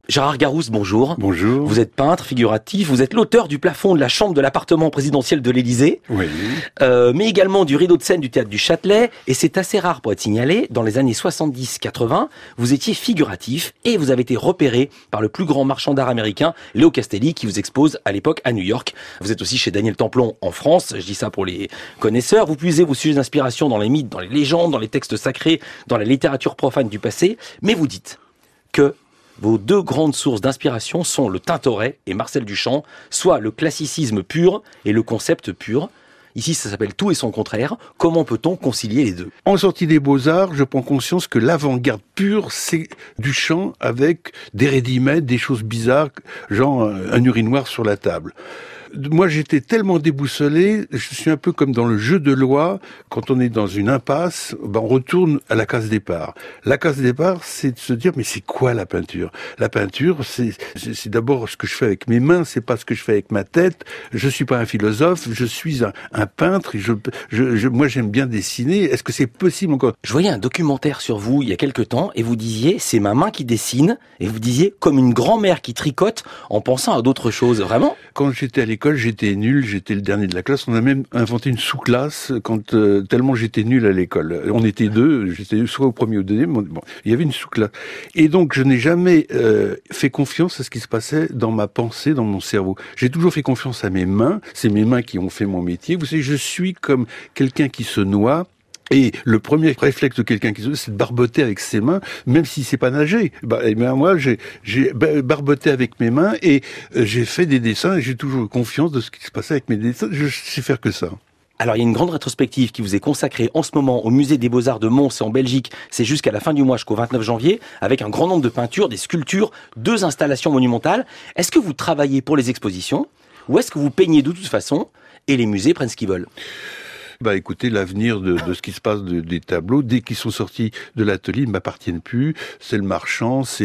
Gérard Garouste, bonjour. Bonjour. Vous êtes peintre, figuratif, vous êtes l'auteur du plafond de la chambre de l'appartement présidentiel de l'Élysée, Oui. mais également du rideau de scène du théâtre du Châtelet, et c'est assez rare pour être signalé, dans les années 70-80, vous étiez figuratif et vous avez été repéré par le plus grand marchand d'art américain, Léo Castelli, qui vous expose à l'époque à New York. Vous êtes aussi chez Daniel Templon en France, je dis ça pour les connaisseurs. Vous puisez vos sujets d'inspiration dans les mythes, dans les légendes, dans les textes sacrés, dans la littérature profane du passé, mais vous dites que vos deux grandes sources d'inspiration sont le Tintoret et Marcel Duchamp, soit le classicisme pur et le concept pur. Ici, ça s'appelle tout et son contraire. Comment peut-on concilier les deux? En sortie des Beaux-Arts, je prends conscience que l'avant-garde pure, c'est Duchamp avec des ready-made, des choses bizarres, genre un urinoir sur la table. Moi, j'étais tellement déboussolé, je suis un peu comme dans le jeu de loi, quand on est dans une impasse, on retourne à la case départ. La case départ, c'est de se dire, mais c'est quoi la peinture? La peinture, c'est d'abord ce que je fais avec mes mains, c'est pas ce que je fais avec ma tête. Je suis pas un philosophe, je suis un peintre, et moi, j'aime bien dessiner. Est-ce que c'est possible encore? Je voyais un documentaire sur vous il y a quelque temps et vous disiez, c'est ma main qui dessine, et vous disiez, comme une grand-mère qui tricote en pensant à d'autres choses. Vraiment? Quand j'étais à l'école, j'étais nul, j'étais le dernier de la classe. On a même inventé une sous-classe quand tellement j'étais nul à l'école. On était deux, j'étais soit au premier ou au deuxième. Bon, il y avait une sous-classe. Et donc, je n'ai jamais fait confiance à ce qui se passait dans ma pensée, dans mon cerveau. J'ai toujours fait confiance à mes mains. C'est mes mains qui ont fait mon métier. Vous savez, je suis comme quelqu'un qui se noie. Et le premier réflexe de quelqu'un qui se noie, c'est de barboter avec ses mains, même si c'est pas nager. Moi, j'ai barboté avec mes mains et j'ai fait des dessins et j'ai toujours eu confiance de ce qui se passait avec mes dessins. Je sais faire que ça. Alors, il y a une grande rétrospective qui vous est consacrée en ce moment au musée des Beaux-Arts de Mons et en Belgique. C'est jusqu'à la fin du mois, jusqu'au 29 janvier, avec un grand nombre de peintures, des sculptures, 2 installations monumentales. Est-ce que vous travaillez pour les expositions ou est-ce que vous peignez de toute façon et les musées prennent ce qu'ils veulent? Écoutez, l'avenir de ce qui se passe des tableaux, dès qu'ils sont sortis de l'atelier, ne m'appartiennent plus. C'est le marchand, c'est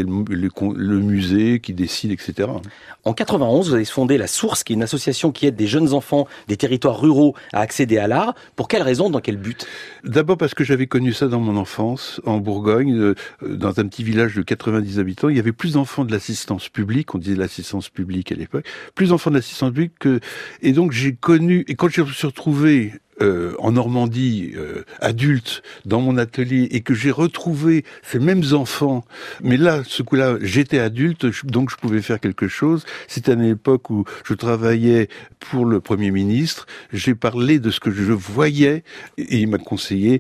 le musée qui décide, etc. En 91, vous avez fondé La Source, qui est une association qui aide des jeunes enfants des territoires ruraux à accéder à l'art. Pour quelle raison, dans quel but? D'abord parce que j'avais connu ça dans mon enfance, en Bourgogne, dans un petit village de 90 habitants. Il y avait plus d'enfants de l'assistance publique, on disait l'assistance publique à l'époque, plus d'enfants de l'assistance publique et donc j'ai connu, et quand je me suis retrouvé en Normandie, adulte, dans mon atelier, et que j'ai retrouvé ces mêmes enfants, mais là, ce coup-là, j'étais adulte, donc je pouvais faire quelque chose. C'était à une époque où je travaillais pour le Premier ministre, j'ai parlé de ce que je voyais, et il m'a conseillé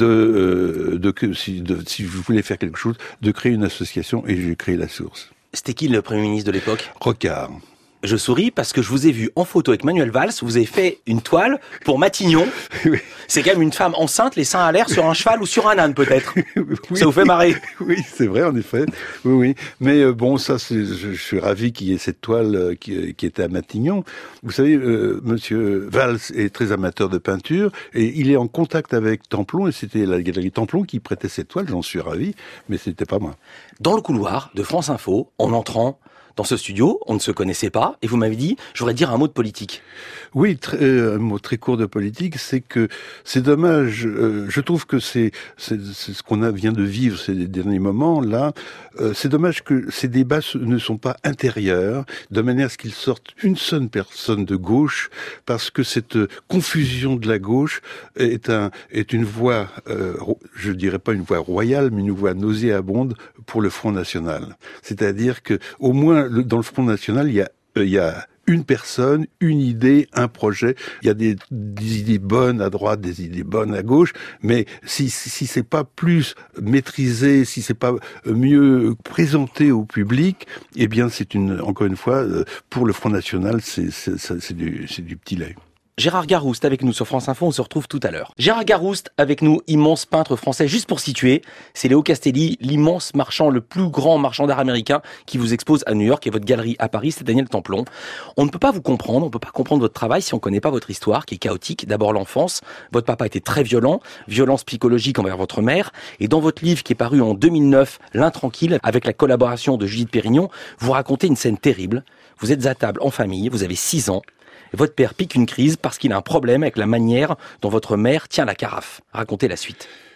si je voulais faire quelque chose, de créer une association, et j'ai créé La Source. C'était qui le Premier ministre de l'époque? Rocard. Je souris parce que je vous ai vu en photo avec Manuel Valls, vous avez fait une toile pour Matignon. Oui. C'est quand même une femme enceinte, les seins à l'air, sur un cheval ou sur un âne peut-être. Oui. Ça vous fait marrer? Oui, c'est vrai en effet. Oui. Mais bon, ça, je suis ravi qu'il y ait cette toile qui était à Matignon. Vous savez, Monsieur Valls est très amateur de peinture et il est en contact avec Templon et c'était la galerie Templon qui prêtait cette toile. J'en suis ravi, mais c'était pas moi. Dans le couloir de France Info, en entrant dans ce studio, on ne se connaissait pas, et vous m'avez dit, je voudrais dire un mot de politique. Oui, un mot très court de politique, c'est que c'est dommage, je trouve que c'est ce qu'on vient de vivre ces derniers moments, là, c'est dommage que ces débats ne sont pas intérieurs, de manière à ce qu'ils sortent une seule personne de gauche, parce que cette confusion de la gauche est une voie, je dirais pas une voie royale, mais une voie nauséabonde pour le Front National. C'est-à-dire que, au moins, dans le Front National, il y a une personne, une idée, un projet. Il y a des idées bonnes à droite, des idées bonnes à gauche, mais si c'est pas plus maîtrisé, si c'est pas mieux présenté au public, eh bien encore une fois, pour le Front National, c'est du petit lait. Gérard Garouste avec nous sur France Info, on se retrouve tout à l'heure. Gérard Garouste avec nous, immense peintre français. Juste pour situer, c'est Léo Castelli, l'immense marchand, le plus grand marchand d'art américain qui vous expose à New York et votre galerie à Paris, c'est Daniel Templon. On ne peut pas vous comprendre, on ne peut pas comprendre votre travail si on ne connaît pas votre histoire qui est chaotique. D'abord l'enfance, votre papa était très violent, violence psychologique envers votre mère. Et dans votre livre qui est paru en 2009, L'Intranquille, avec la collaboration de Judith Pérignon, vous racontez une scène terrible. Vous êtes à table en famille, vous avez 6 ans. Votre père pique une crise parce qu'il a un problème avec la manière dont votre mère tient la carafe. Racontez la suite.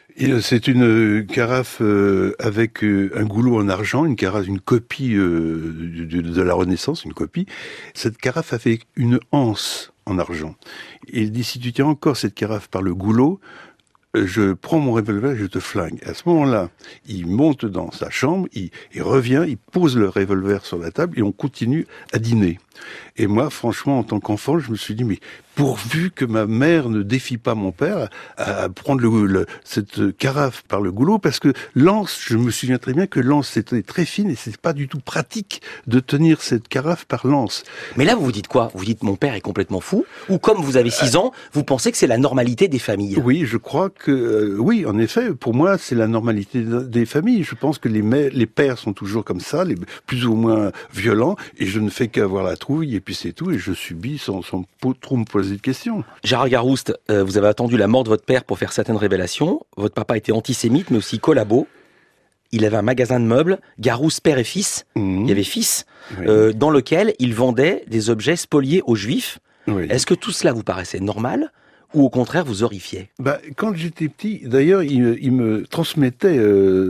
C'est une carafe avec un goulot en argent, une copie de la Renaissance, une copie. Cette carafe avait une anse en argent. Et il dit, si tu tiens encore cette carafe par le goulot, je prends mon revolver et je te flingue. À ce moment-là, il monte dans sa chambre, il revient, il pose le revolver sur la table et on continue à dîner. Et moi, franchement, en tant qu'enfant, je me suis dit, mais pourvu que ma mère ne défie pas mon père à prendre cette carafe par le goulot, parce que l'anse, je me souviens très bien que l'anse c'était très fine et c'est pas du tout pratique de tenir cette carafe par l'anse. Mais là, vous vous dites quoi? Vous dites mon père est complètement fou? Ou comme vous avez 6 ans, vous pensez que c'est la normalité des familles? Oui, je crois que, oui, en effet, pour moi, c'est la normalité des familles. Je pense que les pères sont toujours comme ça, plus ou moins violents, et je ne fais qu'avoir la trouille, et puis c'est tout, et je subis sans trop me poser de questions. Gérard Garouste, vous avez attendu la mort de votre père pour faire certaines révélations. Votre papa était antisémite, mais aussi collabo. Il avait un magasin de meubles, Garouste père et fils. Il y avait fils, oui. Dans lequel il vendait des objets spoliés aux Juifs. Oui. Est-ce que tout cela vous paraissait normal ou au contraire vous horrifiait? Quand j'étais petit, d'ailleurs, il me transmettait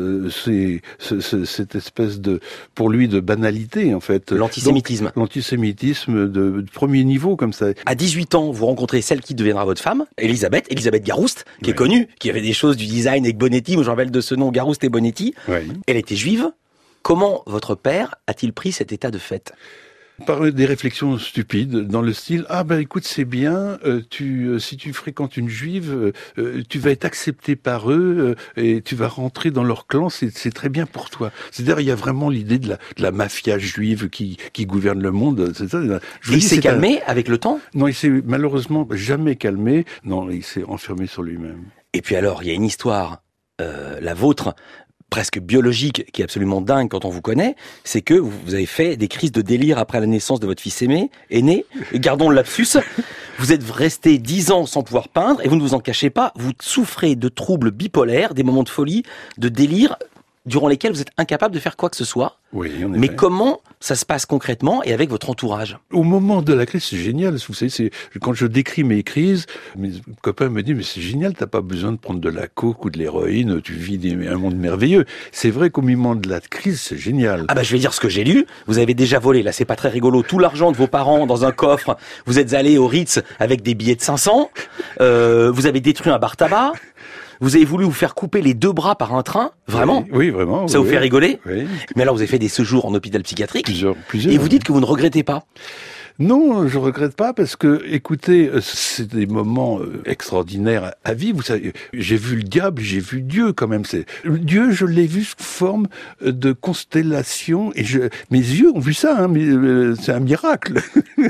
cette espèce de, pour lui, de banalité, en fait. L'antisémitisme. Donc, l'antisémitisme de premier niveau, comme ça. À 18 ans, vous rencontrez celle qui deviendra votre femme, Elisabeth Garouste, qui est connue, qui avait des choses du design avec Bonetti. Moi, je me rappelle de ce nom, Garouste et Bonetti. Elle était juive. Comment votre père a-t-il pris cet état de fait? Par des réflexions stupides, dans le style « Ah ben écoute, c'est bien, si tu fréquentes une juive, tu vas être accepté par eux et tu vas rentrer dans leur clan, c'est très bien pour toi. » C'est-à-dire, il y a vraiment l'idée de la mafia juive qui gouverne le monde. C'est ça. Et il s'est calmé avec le temps? Non, il s'est malheureusement jamais calmé. Non, il s'est enfermé sur lui-même. Et puis alors, il y a une histoire, la vôtre, presque biologique, qui est absolument dingue quand on vous connaît, c'est que vous avez fait des crises de délire après la naissance de votre fils aîné, gardons le lapsus, vous êtes resté 10 ans sans pouvoir peindre, et vous ne vous en cachez pas, vous souffrez de troubles bipolaires, des moments de folie, de délire, durant lesquels vous êtes incapable de faire quoi que ce soit. Oui, en effet. Mais comment ça se passe concrètement et avec votre entourage? Au moment de la crise, c'est génial. Vous savez, quand je décris mes crises, mes copains me disent, mais c'est génial, t'as pas besoin de prendre de la coke ou de l'héroïne, tu vis un monde merveilleux. C'est vrai qu'au moment de la crise, c'est génial. Ah bah je vais dire ce que j'ai lu. Vous avez déjà volé, là c'est pas très rigolo, tout l'argent de vos parents dans un coffre. Vous êtes allé au Ritz avec des billets de 500. Vous avez détruit un bar tabac. Vous avez voulu vous faire couper les 2 bras par un train? Vraiment? Oui, vraiment. Ça vous fait rigoler? Oui. Mais alors vous avez fait des séjours en hôpital psychiatrique? Plusieurs. Et vous dites que vous ne regrettez pas? Non, je regrette pas parce que, écoutez, c'est des moments extraordinaires à vivre. Vous savez, j'ai vu le diable, j'ai vu Dieu quand même. Dieu, je l'ai vu sous forme de constellation et mes yeux ont vu ça. Hein, mais c'est un miracle.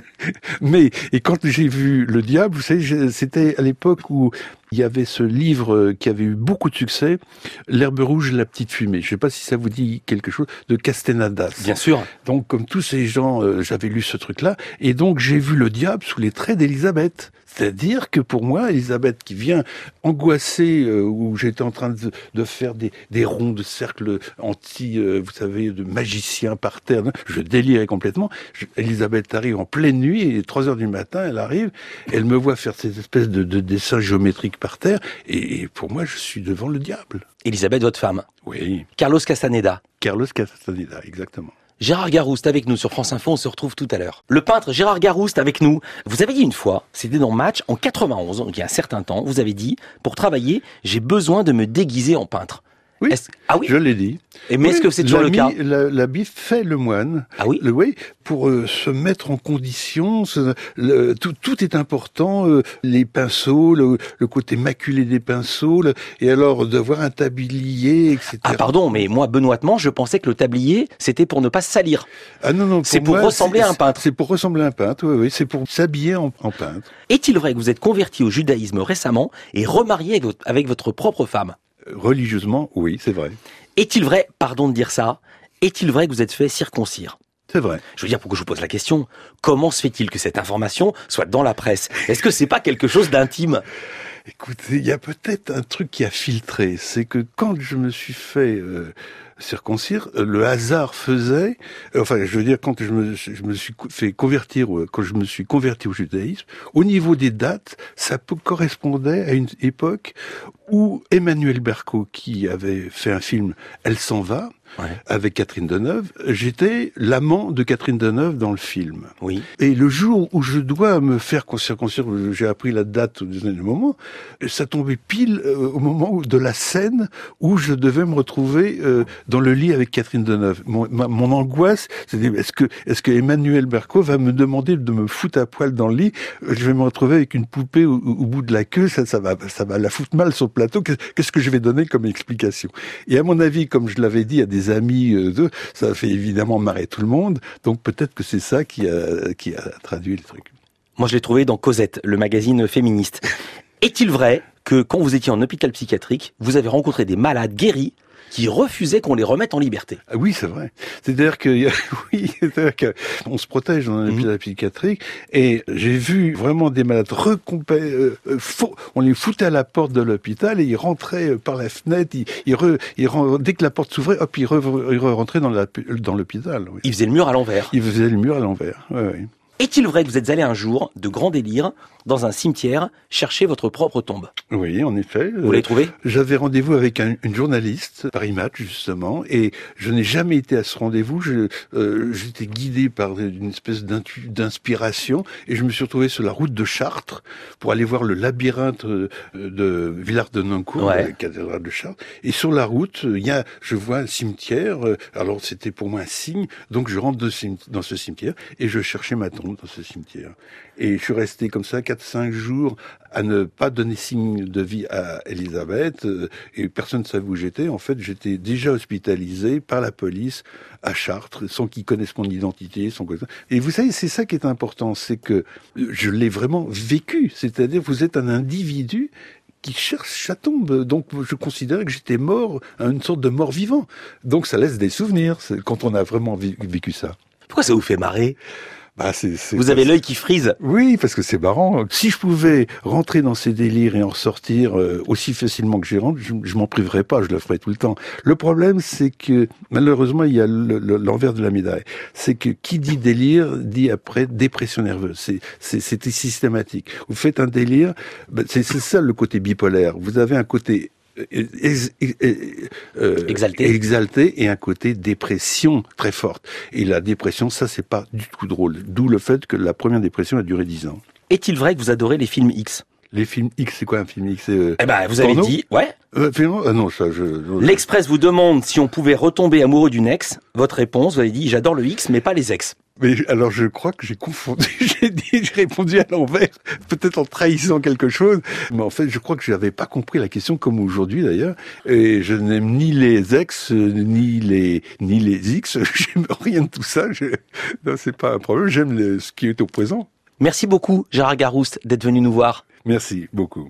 Et quand j'ai vu le diable, vous savez, c'était à l'époque où il y avait ce livre qui avait eu beaucoup de succès, L'herbe rouge, la petite fumée. Je ne sais pas si ça vous dit quelque chose, de Castenadas. Bien sûr. Donc, comme tous ces gens, j'avais lu ce truc-là, et donc j'ai vu le diable sous les traits d'Élisabeth. C'est-à-dire que pour moi, Élisabeth qui vient angoissée, où j'étais en train de faire des ronds de cercles vous savez, de magiciens par terre, je délirais complètement. Élisabeth arrive en pleine nuit, et 3 heures du matin, elle arrive, elle me voit faire ces espèces de dessins géométriques par terre, et pour moi, je suis devant le diable. Elisabeth, votre femme? Oui. Carlos Castaneda? Carlos Castaneda, exactement. Gérard Garouste avec nous sur France Info, on se retrouve tout à l'heure. Le peintre Gérard Garouste avec nous. Vous avez dit une fois, c'était dans Match en 91, donc il y a un certain temps, vous avez dit, pour travailler, j'ai besoin de me déguiser en peintre. Oui, ah oui, je l'ai dit. Mais est-ce que c'est toujours le cas? L'habit fait le moine. Ah oui. Oui, pour se mettre en condition, tout est important. Les pinceaux, le côté maculé des pinceaux, et alors d'avoir un tablier, etc. Ah pardon, mais moi, benoîtement, je pensais que le tablier, c'était pour ne pas se salir. Ah non, c'est pour ressembler à un peintre. C'est pour ressembler à un peintre, oui, c'est pour s'habiller en peintre. Est-il vrai que vous êtes converti au judaïsme récemment et remarié avec votre propre femme? Religieusement, oui, c'est vrai. Est-il vrai, pardon de dire ça, est-il vrai que vous êtes fait circoncire? C'est vrai. Je veux dire, pourquoi je vous pose la question, comment se fait-il que cette information soit dans la presse? Est-ce que c'est pas quelque chose d'intime? Écoutez, il y a peut-être un truc qui a filtré, c'est que quand je me suis fait circoncire, le hasard faisait, enfin, je veux dire, quand je me suis fait convertir, quand je me suis converti au judaïsme, au niveau des dates, ça correspondait à une époque ou Emmanuel Berco, qui avait fait un film Elle s'en va, avec Catherine Deneuve. J'étais l'amant de Catherine Deneuve dans le film. Oui. Et le jour où je dois me faire concire, j'ai appris la date au dernier moment, ça tombait pile au moment de la scène où je devais me retrouver dans le lit avec Catherine Deneuve. Mon angoisse, c'était est-ce que Emmanuel Berco va me demander de me foutre à poil dans le lit? Je vais me retrouver avec une poupée au bout de la queue, ça va la foutre mal sur le plateau. Qu'est-ce que je vais donner comme explication? Et à mon avis, comme je l'avais dit à des amis d'eux, ça a fait évidemment marrer tout le monde. Donc peut-être que c'est ça qui a traduit le truc. Moi, je l'ai trouvé dans Cosette, le magazine féministe. Est-il vrai que quand vous étiez en hôpital psychiatrique, vous avez rencontré des malades guéris qui refusaient qu'on les remette en liberté? Ah oui, c'est vrai. C'est-à-dire que on se protège dans un hôpital psychiatrique, et j'ai vu vraiment des malades on les foutait à la porte de l'hôpital et ils rentraient par la fenêtre, dès que la porte s'ouvrait, hop, ils rentraient dans l'hôpital. Oui. Ils faisaient le mur à l'envers. Ils faisaient le mur à l'envers. Oui, oui. Est-il vrai que vous êtes allé un jour, de grand délire, dans un cimetière, chercher votre propre tombe? Oui, en effet. Vous l'avez trouvé? J'avais rendez-vous avec une journaliste, Paris Match, justement, et je n'ai jamais été à ce rendez-vous. J'étais guidé par une espèce d'inspiration, et je me suis retrouvé sur la route de Chartres pour aller voir le labyrinthe de Villars-de-Noncourt, la cathédrale de Chartres. Et sur la route, je vois un cimetière. Alors c'était pour moi un signe, donc je rentre dans ce cimetière et je cherchais ma tombe dans ce cimetière. Et je suis resté comme ça 4-5 jours à ne pas donner signe de vie à Elisabeth, et personne ne savait où j'étais. En fait, j'étais déjà hospitalisé par la police à Chartres, sans qu'ils connaissent mon identité, Et vous savez, c'est ça qui est important, c'est que je l'ai vraiment vécu. C'est-à-dire, vous êtes un individu qui cherche sa tombe. Donc, je considérais que j'étais mort, une sorte de mort vivant. Donc, ça laisse des souvenirs, quand on a vraiment vécu ça. Pourquoi ça vous fait marrer? Vous avez l'œil qui frise. Oui, parce que c'est marrant. Si je pouvais rentrer dans ces délires et en ressortir aussi facilement que j'y rentre, je m'en priverais pas, je le ferais tout le temps. Le problème, c'est que malheureusement, il y a l'envers de la médaille. C'est que qui dit délire dit après dépression nerveuse. C'était systématique. Vous faites un délire, c'est ça le côté bipolaire. Vous avez un côté exalté et un côté dépression très forte. Et la dépression, ça, c'est pas du tout drôle. D'où le fait que la première dépression a duré 10 ans. Est-il vrai que vous adorez les films X? Les films X, c'est quoi un film X? Vous avez dit, non, ça, L'Express vous demande si on pouvait retomber amoureux d'une ex. Votre réponse, vous avez dit, j'adore le X, mais pas les ex. Mais alors, je crois que j'ai confondu. J'ai répondu à l'envers, peut-être en trahissant quelque chose. Mais en fait, je crois que je n'avais pas compris la question, comme aujourd'hui d'ailleurs. Et je n'aime ni les ex, ni les X. J'aime rien de tout ça. Non, c'est pas un problème. J'aime ce qui est au présent. Merci beaucoup, Gérard Garouste, d'être venu nous voir. Merci beaucoup.